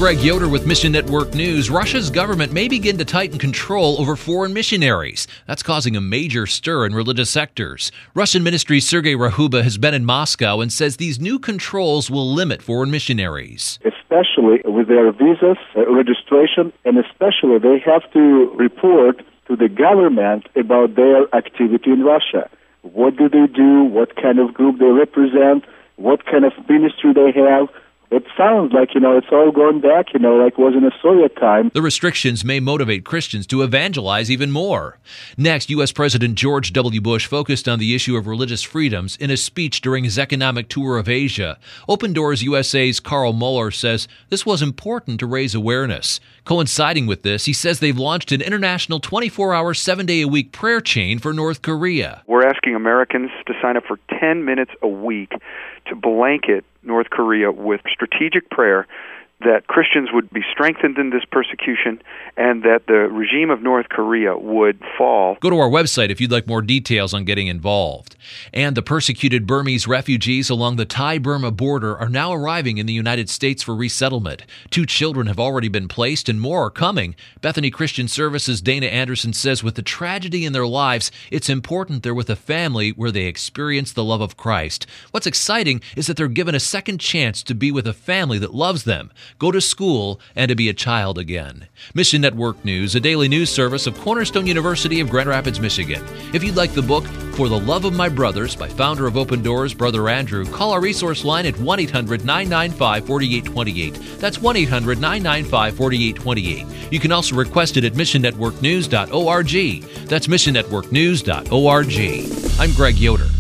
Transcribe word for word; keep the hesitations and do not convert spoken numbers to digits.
Greg Yoder with Mission Network News. Russia's government may begin to tighten control over foreign missionaries. That's causing a major stir in religious sectors. Russian Ministry Sergei Rahuba has been in Moscow and says these new controls will limit foreign missionaries. Especially with their visas, uh, registration, and especially they have to report to the government about their activity in Russia. What do they do? What kind of group they represent? What kind of ministry they have? It sounds like, you know, it's all going back, you know, like it was in the Soviet time. The restrictions may motivate Christians to evangelize even more. Next, U S. President George W. Bush focused on the issue of religious freedoms in a speech during his economic tour of Asia. Open Doors U S A's Carl Muller says this was important to raise awareness. Coinciding with this, he says they've launched an international twenty-four hour, seven-day-a-week prayer chain for North Korea. We're asking Americans to sign up for ten minutes a week to blanket North Korea with strategic prayer that Christians would be strengthened in this persecution and that the regime of North Korea would fall. Go to our website if you'd like more details on getting involved. And the persecuted Burmese refugees along the Thai-Burma border are now arriving in the United States for resettlement. Two children have already been placed and more are coming. Bethany Christian Services' Dana Anderson says with the tragedy in their lives, it's important they're with a family where they experience the love of Christ. What's exciting is that they're given a second chance to be with a family that loves them, go to school, and to be a child again. Mission Network News, a daily news service of Cornerstone University of Grand Rapids, Michigan. If you'd like the book, For the Love of My Brothers, by founder of Open Doors, Brother Andrew, call our resource line at one eight hundred nine nine five four eight two eight. That's one eight hundred nine nine five four eight two eight. You can also request it at mission network news dot org. That's mission network news dot org. I'm Greg Yoder.